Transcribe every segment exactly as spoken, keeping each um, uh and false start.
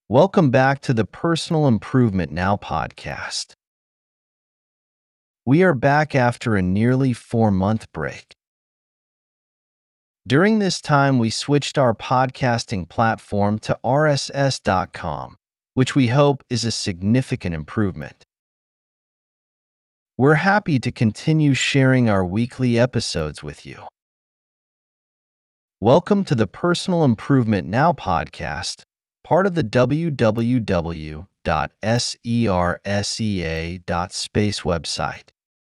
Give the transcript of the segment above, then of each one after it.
Welcome back to the Personal Improvement Now podcast. We are back after a nearly four month break. During this time, we switched our podcasting platform to R S S dot com, which we hope is a significant improvement. We're happy to continue sharing our weekly episodes with you. Welcome to the Personal Improvement Now podcast, part of the w w w dot sersea dot space website.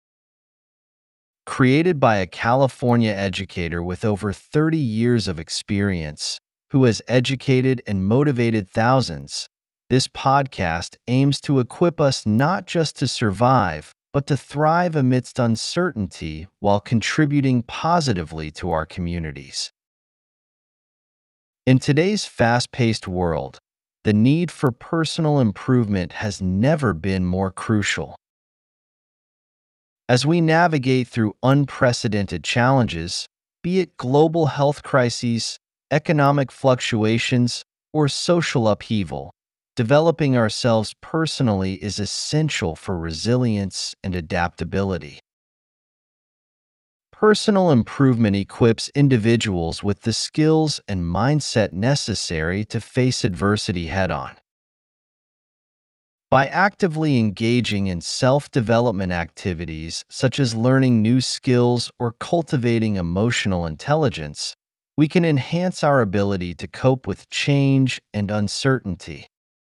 Created by a California educator with over thirty years of experience, who has educated and motivated thousands, this podcast aims to equip us not just to survive, but to thrive amidst uncertainty while contributing positively to our communities. In today's fast-paced world, the need for personal improvement has never been more crucial. As we navigate through unprecedented challenges, be it global health crises, economic fluctuations, or social upheaval, developing ourselves personally is essential for resilience and adaptability. Personal improvement equips individuals with the skills and mindset necessary to face adversity head-on. By actively engaging in self-development activities such as learning new skills or cultivating emotional intelligence, we can enhance our ability to cope with change and uncertainty.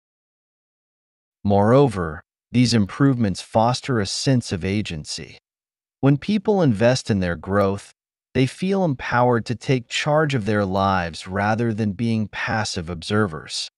Moreover, these improvements foster a sense of agency. When people invest in their growth, they feel empowered to take charge of their lives rather than being passive observers.